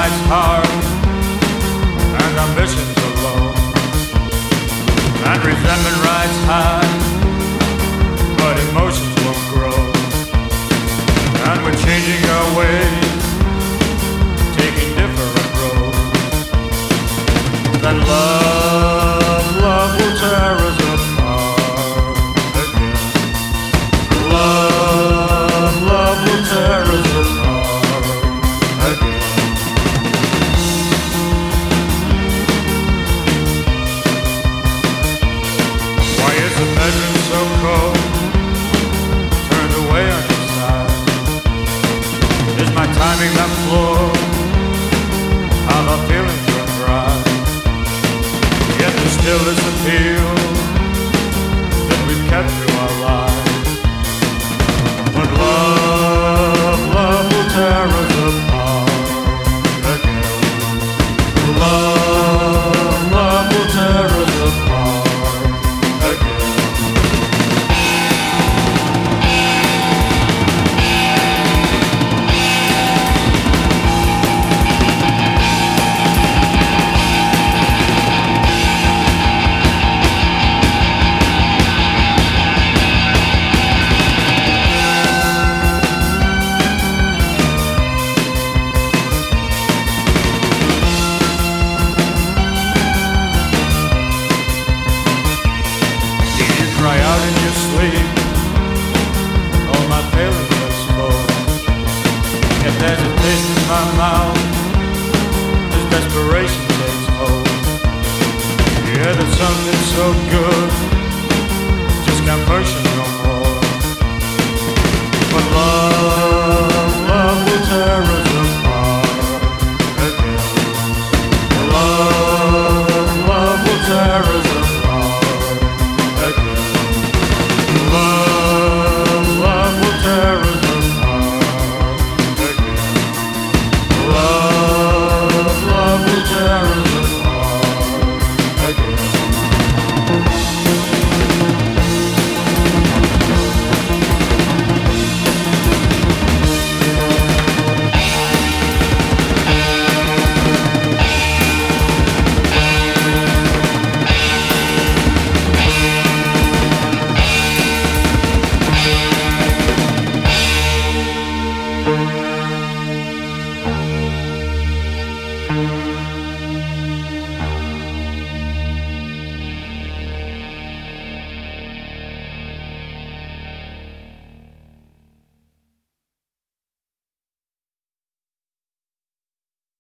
rides hard, and ambitions are low, and resentment rides high, but emotions won't grow. And we're changing our ways, taking different roads. Then love will tear us apart again. Love will tear us apart again. Why is the bedroom so cold? Turned away on your side. Is my timing that flawed? Have our feelings run dry? Yet there's still this appeal that we've kept through our lives. But love will tear us apart again. Love will tear us apart again. Cry out in your sleep, all my feelings are exposed. If there's a taste in my mouth, this desperation takes hold. Yeah, there's something so good, just can't push it